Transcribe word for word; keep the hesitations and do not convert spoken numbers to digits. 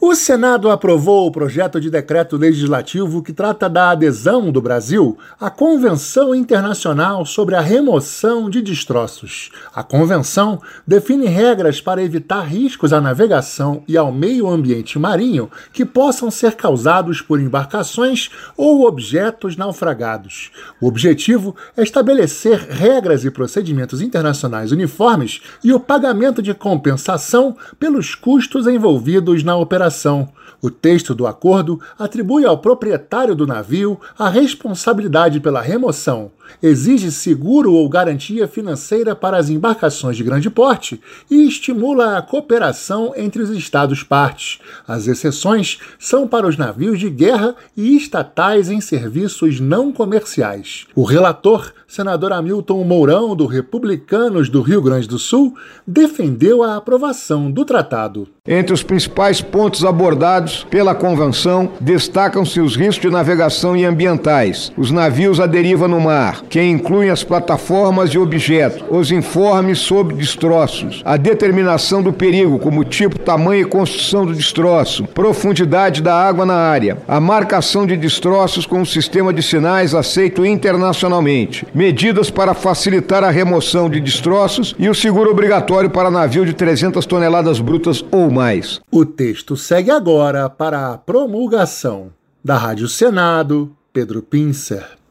O Senado aprovou o projeto de decreto legislativo que trata da adesão do Brasil à Convenção Internacional sobre a Remoção de Destroços. A convenção define regras para evitar riscos à navegação e ao meio ambiente marinho que possam ser causados por embarcações ou objetos naufragados. O objetivo é estabelecer regras e procedimentos internacionais uniformes e o pagamento de compensação pelos custos envolvidos na operação. O texto do acordo atribui ao proprietário do navio a responsabilidade pela remoção, exige seguro ou garantia financeira para as embarcações de grande porte e estimula a cooperação entre os Estados-partes. As exceções são para os navios de guerra e estatais em serviços não comerciais. O relator, senador Hamilton Mourão, do Republicanos do Rio Grande do Sul, defendeu a aprovação do tratado. Entre os principais pontos abordados pela Convenção, destacam-se os riscos de navegação e ambientais, os navios à deriva no mar, que incluem as plataformas e objetos, os informes sobre destroços, a determinação do perigo, como tipo, tamanho e construção do destroço, profundidade da água na área, a marcação de destroços com um sistema de sinais aceito internacionalmente, medidas para facilitar a remoção de destroços e o seguro obrigatório para navio de trezentas toneladas brutas ou mais. O texto segue agora para a promulgação. Da Rádio Senado, Pedro Pincer.